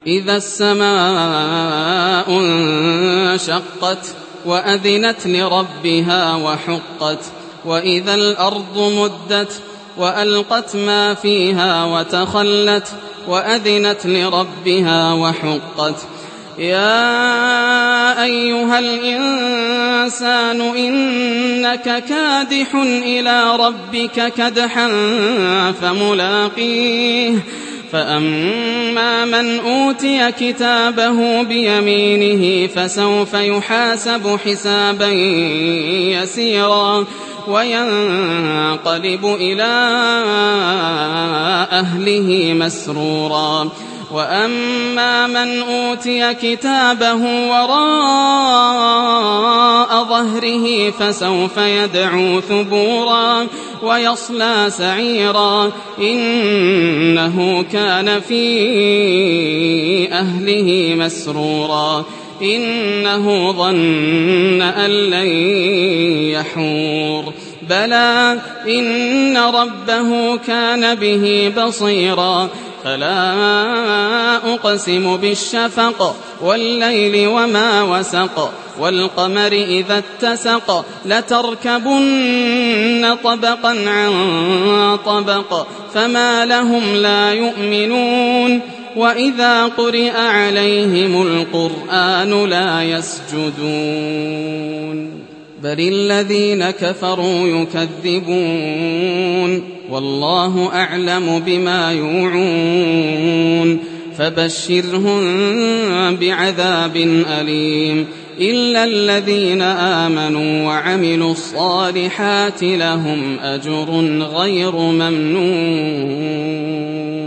إذا السماء انشقت وأذنت لربها وحقت وإذا الأرض مدت وألقت ما فيها وتخلت وأذنت لربها وحقت يا أيها الإنسان إنك كادح إلى ربك كدحا فملاقيه فأما من أوتي كتابه بيمينه فسوف يحاسب حسابا يسيرا وينقلب إلى أهله مسرورا وأما من أوتي كتابه وراء ظهره فسوف يدعو ثبورا ويصلى سعيرا إنه كان في أهله مسرورا إنه ظن أن لن يحور بلى إن ربه كان به بصيرا فلا أقسم بالشفق والليل وما وسق والقمر إذا اتسق لتركبن طبقا عن طبق فما لهم لا يؤمنون وإذا قرئ عليهم القرآن لا يسجدون بل الذين كفروا يكذبون والله أعلم بما يوعون فبشرهم بعذاب أليم إلا الذين آمنوا وعملوا الصالحات لهم أجر غير ممنون.